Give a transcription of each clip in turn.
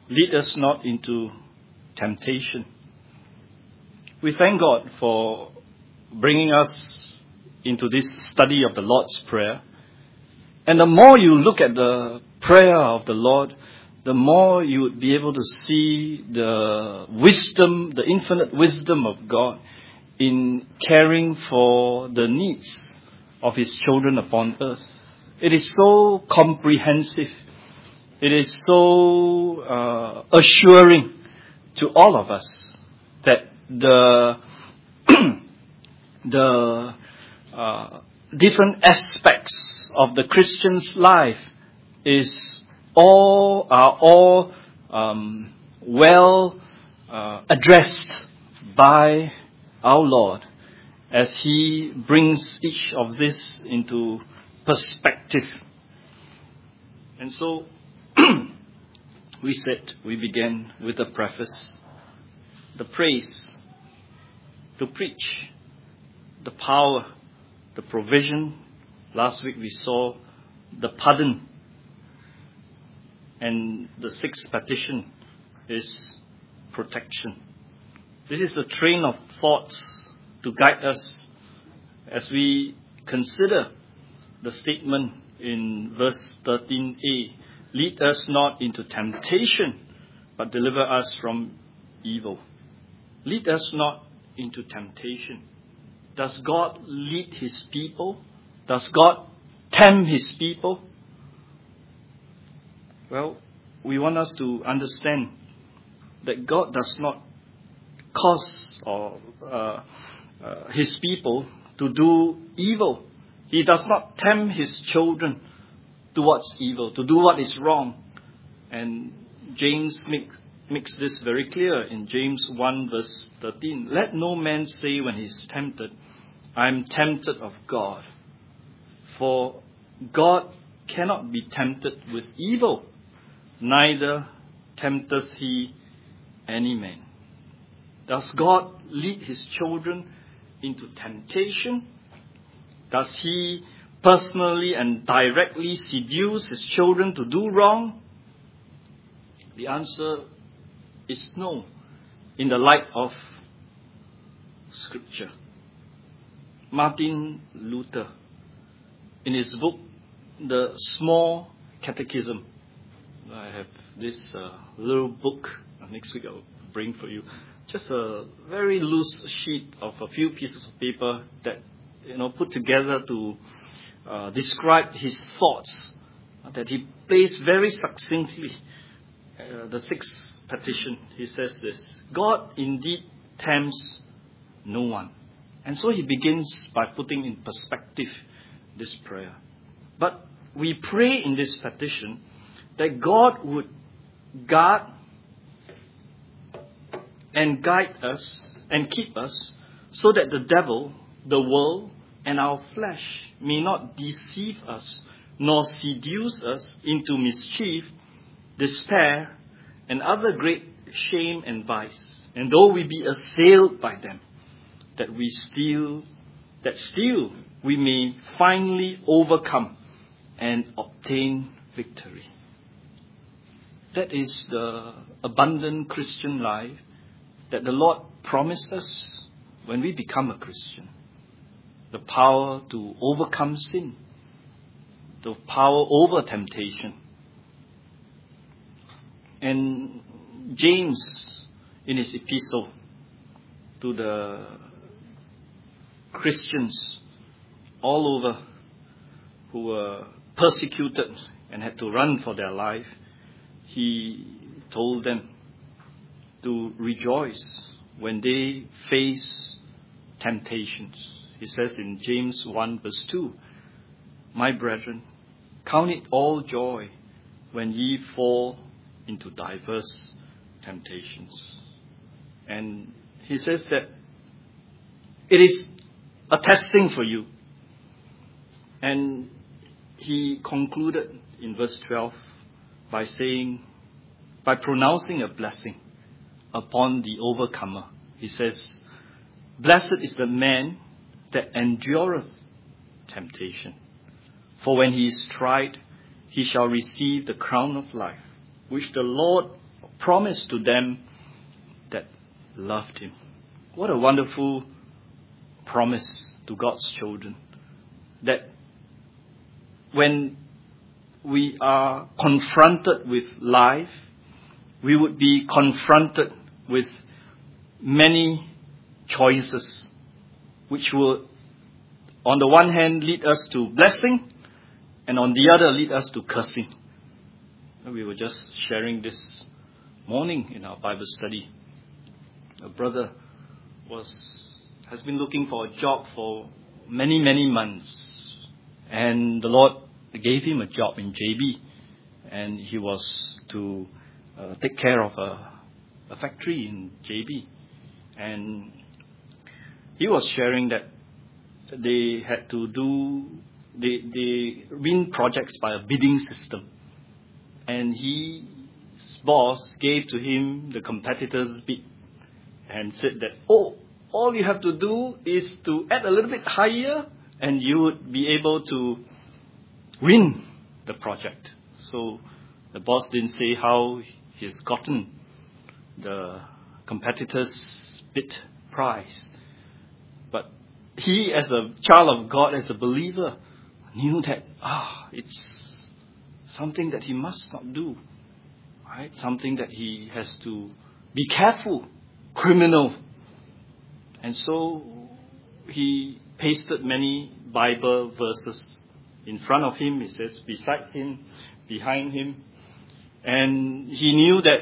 lead us not into temptation. We thank God for bringing us into this study of the Lord's Prayer. And the more you look at the prayer of the Lord, the more you would be able to see the wisdom, the infinite wisdom of God in caring for the needs of His children upon earth. It is so comprehensive. It is so assuring to all of us that the different aspects of the Christian's life are all well addressed by our Lord as He brings each of this into perspective. And so we began with the preface, the praise, to preach, the power, the provision. Last week we saw the pardon. And the sixth petition is protection. This is the train of thoughts to guide us as we consider the statement in verse 13a. Lead us not into temptation, but deliver us from evil. Lead us not into temptation. Does God lead His people? Does God tempt His people? Well, we want us to understand that God does not cause His people to do evil. He does not tempt His children towards evil, to do what is wrong. And James makes this very clear in James 1 verse 13. Let no man say when he is tempted, I am tempted of God. For God cannot be tempted with evil, neither tempteth He any man. Does God lead His children into temptation? Does He personally and directly seduce His children to do wrong? The answer is no, in the light of Scripture. Martin Luther, in his book, The Small Catechism, I have this little book, next week I'll bring for you, just a very loose sheet of a few pieces of paper that, put together to describe his thoughts, that he placed very succinctly. The sixth petition, he says this: God indeed tempts no one. And so he begins by putting in perspective this prayer. But we pray in this petition that God would guard and guide us and keep us so that the devil, the world, and our flesh may not deceive us nor seduce us into mischief, despair, and other great shame and vice. And though we be assailed by them, that still we may finally overcome and obtain victory. That is the abundant Christian life that the Lord promised us when we become a Christian. The power to overcome sin, the power over temptation. And James, in his epistle to the Christians all over who were persecuted and had to run for their life, he told them to rejoice when they face temptations. He says in James 1 verse 2, my brethren, count it all joy when ye fall into diverse temptations. And he says that it is a testing for you. And he concluded in verse 12 by pronouncing a blessing upon the overcomer. He says, blessed is the man that endureth temptation. For when he is tried, he shall receive the crown of life, which the Lord promised to them that loved him. What a wonderful promise to God's children. That when we are confronted with life, we would be confronted with many choices, which will, on the one hand, lead us to blessing, and on the other, lead us to cursing. We were just sharing this morning in our Bible study. A brother has been looking for a job for many, many months, and the Lord gave him a job in JB, and he was to take care of a factory in JB. And he was sharing that they had to they win projects by a bidding system. And his boss gave to him the competitor's bid and said that, all you have to do is to add a little bit higher and you would be able to win the project. So the boss didn't say how he's gotten the competitor's bid price. But he, as a child of God, as a believer, knew that it's something that he must not do. Right? Something that he has to be careful, criminal. And so he pasted many Bible verses in front of him. It says beside him, behind him. And he knew that,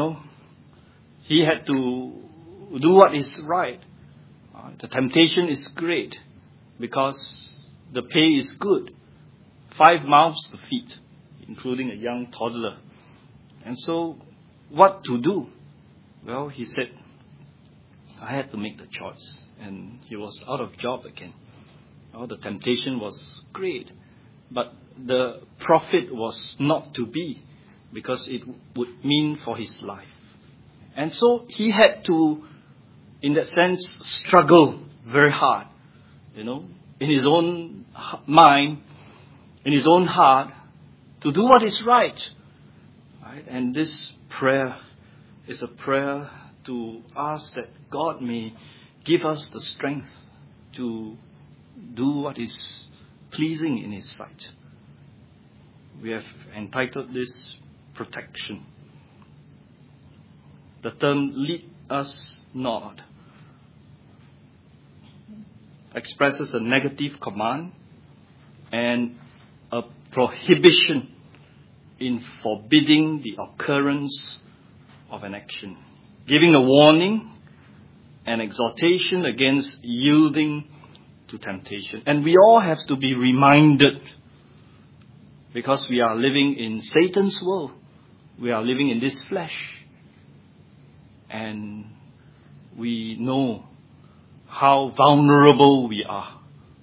he had to do what is right. The temptation is great because the pay is good. 5 mouths to feed, including a young toddler. And so, what to do? Well, he said, I had to make the choice. And he was out of job again. The temptation was great. But the profit was not to be, because it would mean for his life. And so he had to, in that sense, struggle very hard, in his own mind, in his own heart, to do what is right. Right? And this prayer is a prayer to ask that God may give us the strength to do what is pleasing in His sight. We have entitled this protection. The term lead us not expresses a negative command and a prohibition in forbidding the occurrence of an action, giving a warning and exhortation against yielding to temptation. And we all have to be reminded, because we are living in Satan's world. We are living in this flesh. And we know how vulnerable we are.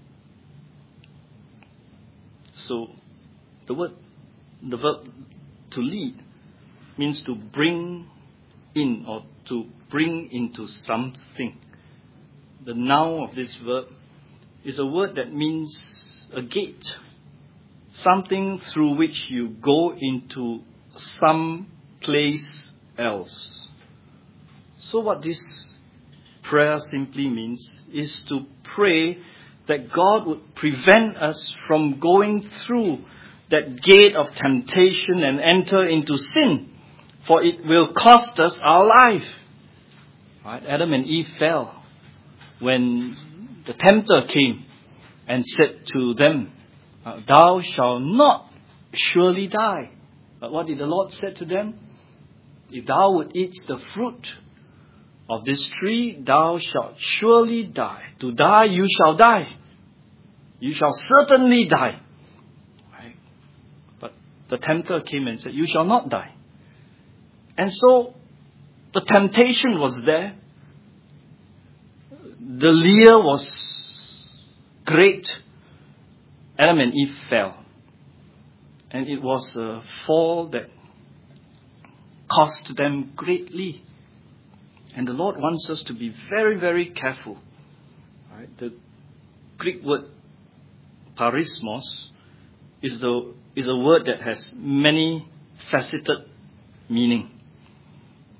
So, the verb to lead means to bring in or to bring into something. The noun of this verb is a word that means a gate. Something through which you go into some place else. So what this prayer simply means is to pray that God would prevent us from going through that gate of temptation and enter into sin, for it will cost us our life. Right? Adam and Eve fell when the tempter came and said to them, "Thou shalt not surely die." But what did the Lord say to them? "If thou would eat the fruit of this tree, thou shalt surely die. To die, you shall die. You shall certainly die." Right? But the tempter came and said, "You shall not die." And so, the temptation was there. The lure was great. Adam and Eve fell. And it was a fall that cost them greatly. And the Lord wants us to be very, very careful. Right? The Greek word parismos is a word that has many faceted meaning.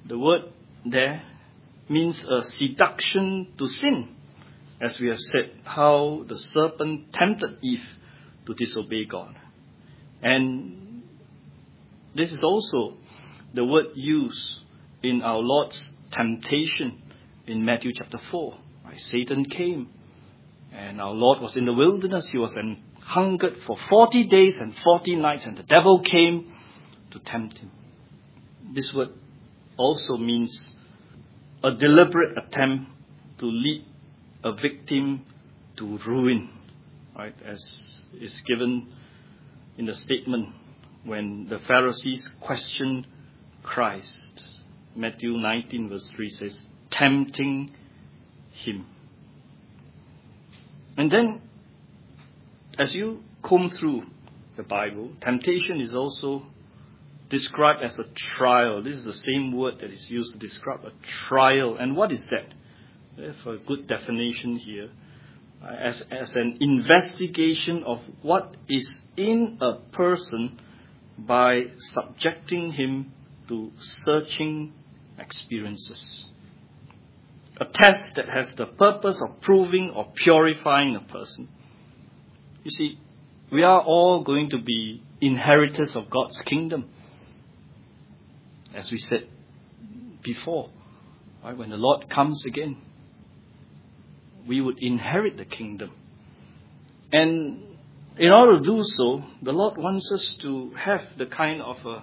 The word there means a seduction to sin. As we have said, how the serpent tempted Eve to disobey God. And this is also the word used in our Lord's temptation in Matthew chapter 4. Right? Satan came, and our Lord was in the wilderness. He was hungered for 40 days and 40 nights, and the devil came to tempt him. This word also means a deliberate attempt to lead a victim to ruin, right? As is given in the statement when the Pharisees questioned Christ. Matthew 19 verse 3 says, tempting him. And then, as you comb through the Bible, temptation is also described as a trial. This is the same word that is used to describe a trial. And what is that? For a good definition here, as an investigation of what is in a person by subjecting him to searching experiences. A test that has the purpose of proving or purifying a person. You see, we are all going to be inheritors of God's kingdom. As we said before, right, when the Lord comes again, we would inherit the kingdom. And in order to do so, the Lord wants us to have the kind of a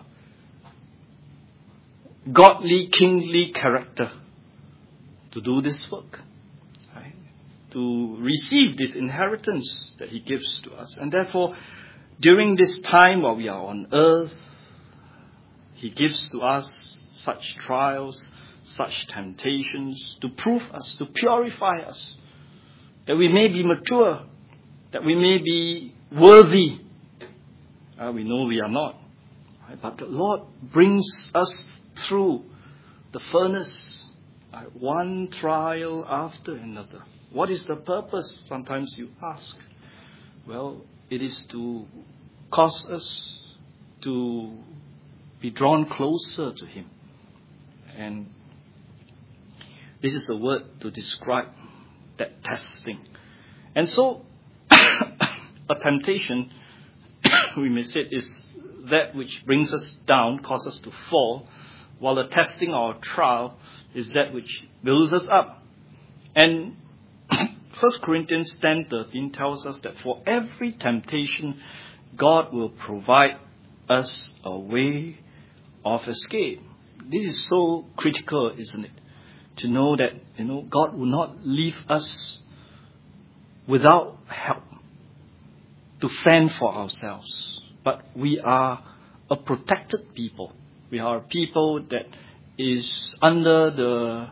godly, kingly character to do this work, right? To receive this inheritance that He gives to us. And therefore, during this time while we are on earth, He gives to us such trials, such temptations to prove us, to purify us, that we may be mature, that we may be worthy. We know we are not. Right? But the Lord brings us through the furnace, one trial after another. What is the purpose? Sometimes you ask. Well, it is to cause us to be drawn closer to Him. And this is a word to describe that testing. And so, a temptation, we may say, is that which brings us down, causes us to fall, while a testing or a trial is that which builds us up. And 1 Corinthians 10:13 tells us that for every temptation, God will provide us a way of escape. This is so critical, isn't it? To know that, God will not leave us without help to fend for ourselves. But we are a protected people. We are a people that is under the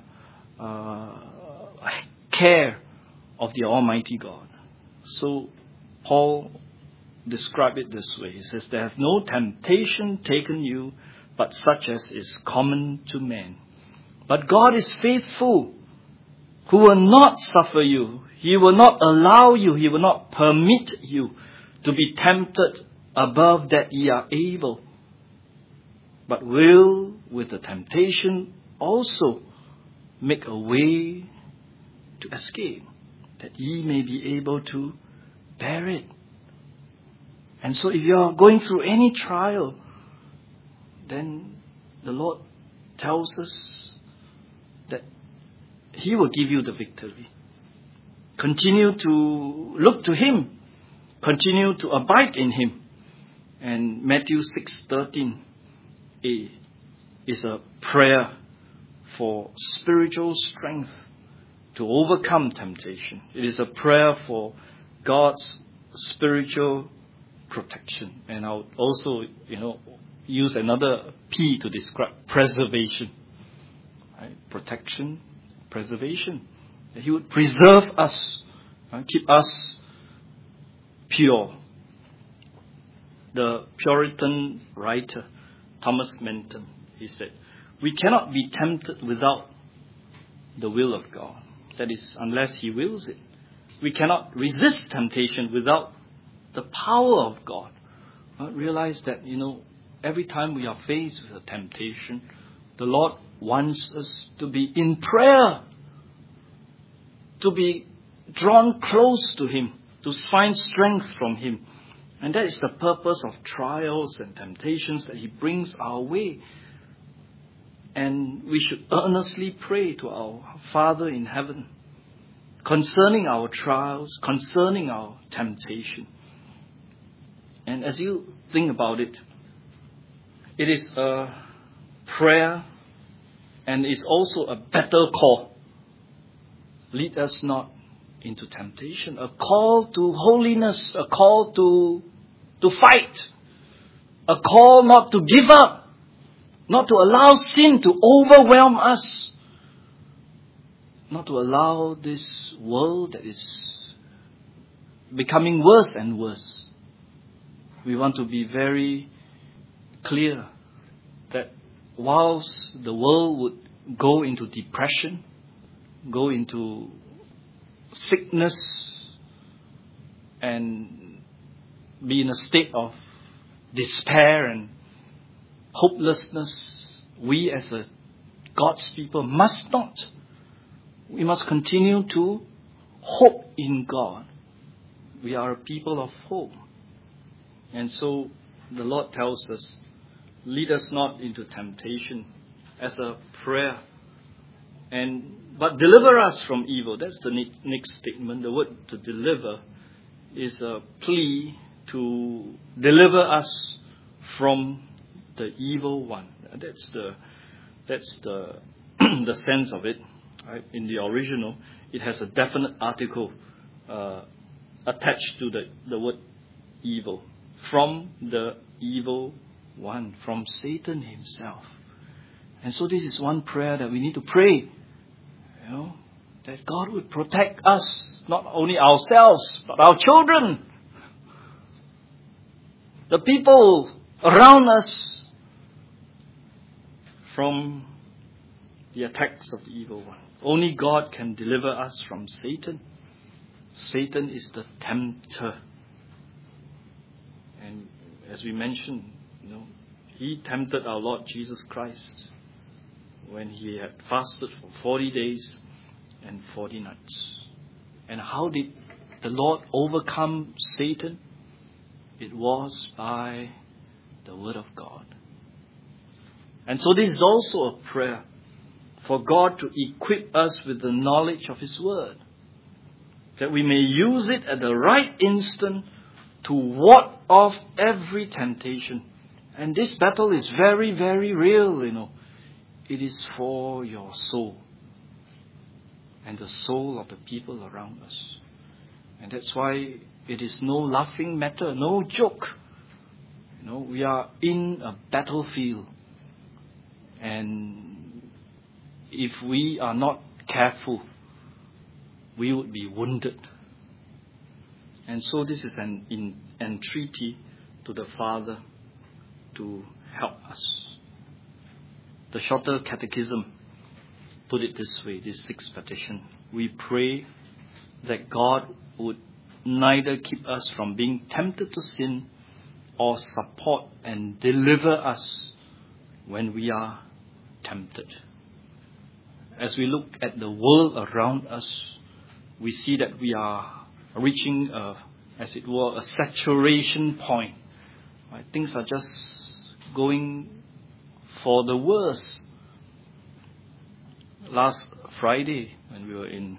care of the Almighty God. So Paul described it this way. He says, there hath no temptation taken you, but such as is common to men. But God is faithful, who will not suffer you. He will not allow you, He will not permit you to be tempted above that ye are able, but will, with the temptation, also make a way to escape, that ye may be able to bear it. And so if you are going through any trial, then the Lord tells us that He will give you the victory. Continue to look to Him. Continue to abide in Him. And Matthew 6:13a is a prayer for spiritual strength to overcome temptation. It is a prayer for God's spiritual protection. And I'll also, use another P to describe preservation. Right? Protection, preservation. That He would preserve us, keep us pure. The Puritan writer, Thomas Menton, he said, we cannot be tempted without the will of God. That is, unless He wills it. We cannot resist temptation without the power of God. Realize that, every time we are faced with a temptation, The Lord wants us to be in prayer, to be drawn close to Him, to find strength from Him. And that is the purpose of trials and temptations that He brings our way. And we should earnestly pray to our Father in heaven concerning our trials, concerning our temptation. And as you think about it, it is a prayer and it's also a battle call. Lead us not into temptation. A call to holiness, a call to fight, a call not to give up, not to allow sin to overwhelm us, not to allow this world that is becoming worse and worse. We want to be very clear that whilst the world would go into depression, go into sickness, and be in a state of despair and hopelessness, we as a God's people must not. We must continue to hope in God. We are a people of hope. And so the Lord tells us, lead us not into temptation, as a prayer, but deliver us from evil. That's the next statement. The word to deliver is a plea to deliver us from the evil one. That's the the sense of it. Right? In the original, it has a definite article attached to the word evil. From the evil one, from Satan himself. And so this is one prayer that we need to pray. That God would protect us, not only ourselves, but our children, the people around us, from the attacks of the evil one. Only God can deliver us from Satan. Satan is the tempter. And as we mentioned, he tempted our Lord Jesus Christ when he had fasted for 40 days and 40 nights. And how did the Lord overcome Satan? It was by the Word of God. And so this is also a prayer for God to equip us with the knowledge of His Word, that we may use it at the right instant to ward off every temptation. And this battle is very, very real, It is for your soul and the soul of the people around us. And that's why it is no laughing matter, no joke. We are in a battlefield. And if we are not careful, we would be wounded. And so this is an entreaty to the Father to help us. The Shorter Catechism put it this way, this sixth petition. We pray that God would neither keep us from being tempted to sin or support and deliver us when we are tempted. As we look at the world around us, we see that we are reaching, as it were, a saturation point. Right? Things are just going for the worse. Last Friday, when we were in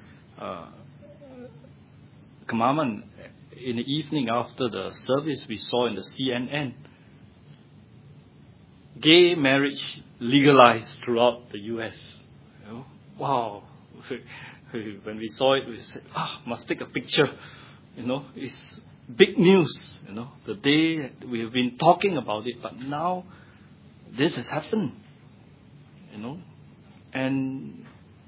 Kemaman, in the evening after the service, we saw in the CNN, gay marriage legalized throughout the U.S. Wow. When we saw it, we said, must take a picture. It's big news. The day we have been talking about it, but now this has happened. And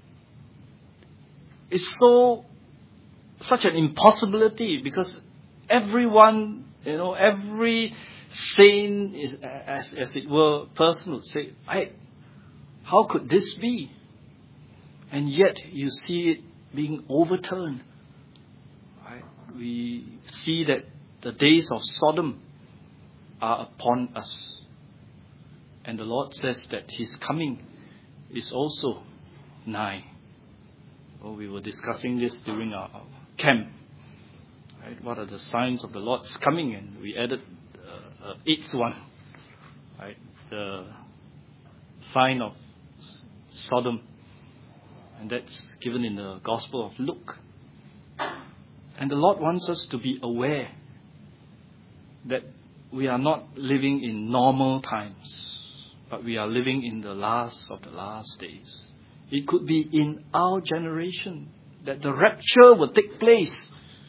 it's such an impossibility, because everyone, every sane, as it were, person would say, how could this be? And yet you see it being overturned. Right? We see that the days of Sodom are upon us. And the Lord says that His coming is also nigh. Oh, we were discussing this during our camp. Right? What are the signs of the Lord's coming? And we added eighth one. Right? The sign of Sodom. And that's given in the Gospel of Luke. And the Lord wants us to be aware that we are not living in normal times, but we are living in the last of the last days. It could be in our generation that the rapture will take place.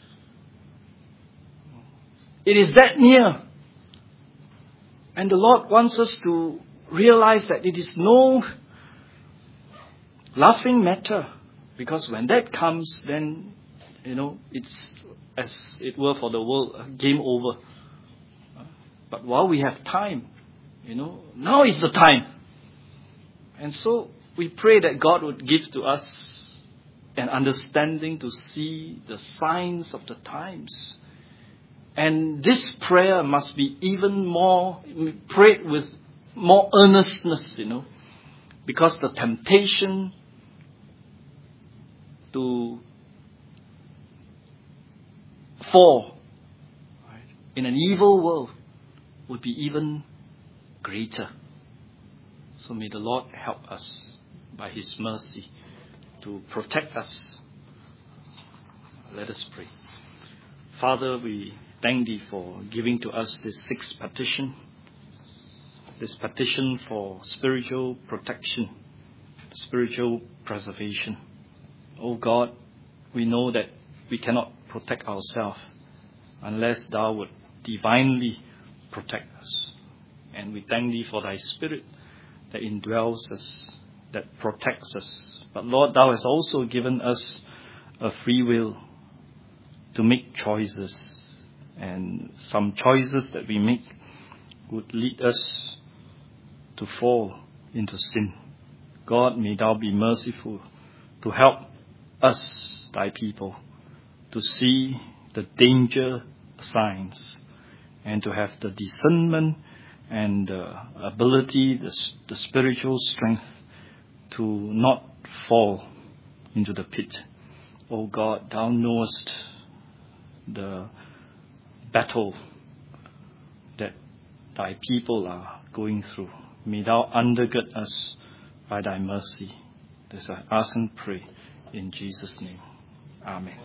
It is that near. And the Lord wants us to realize that it is no laughing matter. Because when that comes, then, it's as it were for the world, game over. But while we have time, now is the time. And so we pray that God would give to us an understanding to see the signs of the times. And this prayer must be even more prayed with more earnestness, because the temptation to fall in an evil world would be even greater. So may the Lord help us by His mercy to protect us. Let us pray. Father, we thank Thee for giving to us this sixth petition, this petition for spiritual protection, spiritual preservation. Oh God, we know that we cannot protect ourselves unless Thou would divinely protect us. And we thank Thee for Thy Spirit that indwells us, that protects us. But Lord, Thou hast also given us a free will to make choices. And some choices that we make would lead us to fall into sin. God, may Thou be merciful to help us, Thy people, to see the danger signs and to have the discernment and the ability, the spiritual strength to not fall into the pit. Oh God, Thou knowest the battle that Thy people are going through. May Thou undergird us by Thy mercy. This I ask and pray in Jesus' name. Amen.